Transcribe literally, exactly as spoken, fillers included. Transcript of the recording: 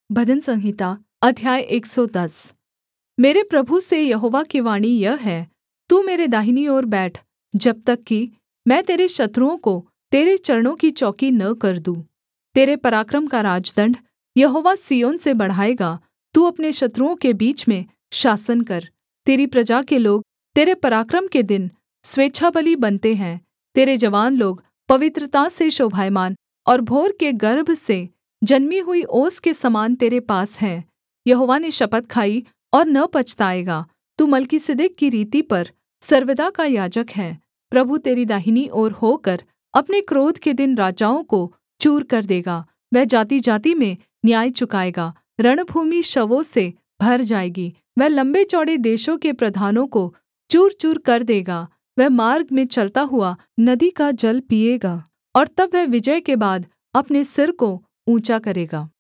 भजन संहिता अध्याय एक सौ दस। मेरे प्रभु से यहोवा की वाणी यह है, तू मेरे दाहिनी ओर बैठ, जब तक कि मैं तेरे शत्रुओं को तेरे चरणों की चौकी न कर दूँ। तेरे पराक्रम का राजदण्ड यहोवा सिय्योन से बढ़ाएगा। तू अपने शत्रुओं के बीच में शासन कर। तेरी प्रजा के लोग तेरे पराक्रम के दिन स्वेच्छाबलि बनते हैं। तेरे जवान लोग पवित्रता से शोभायमान और भोर के गर्भ से जन्मी हुई ओस के समान तेरे पास हैं। यहोवा ने शपथ खाई और न पछताएगा। तू मलिकिसिदक की रीति पर सर्वदा का याजक है। प्रभु तेरी दाहिनी ओर होकर अपने क्रोध के दिन राजाओं को चूर कर देगा। वह जातिजाति में न्याय चुकाएगा। रणभूमि शवों से भर जाएगी। वह लम्बे चौड़े देशों के प्रधानों को चूर चूर कर देगा। वह मार्ग में चलता हुआ नदी का जल पीएगा और तब वह विजय के बाद अपने सिर को ऊँचा करेगा।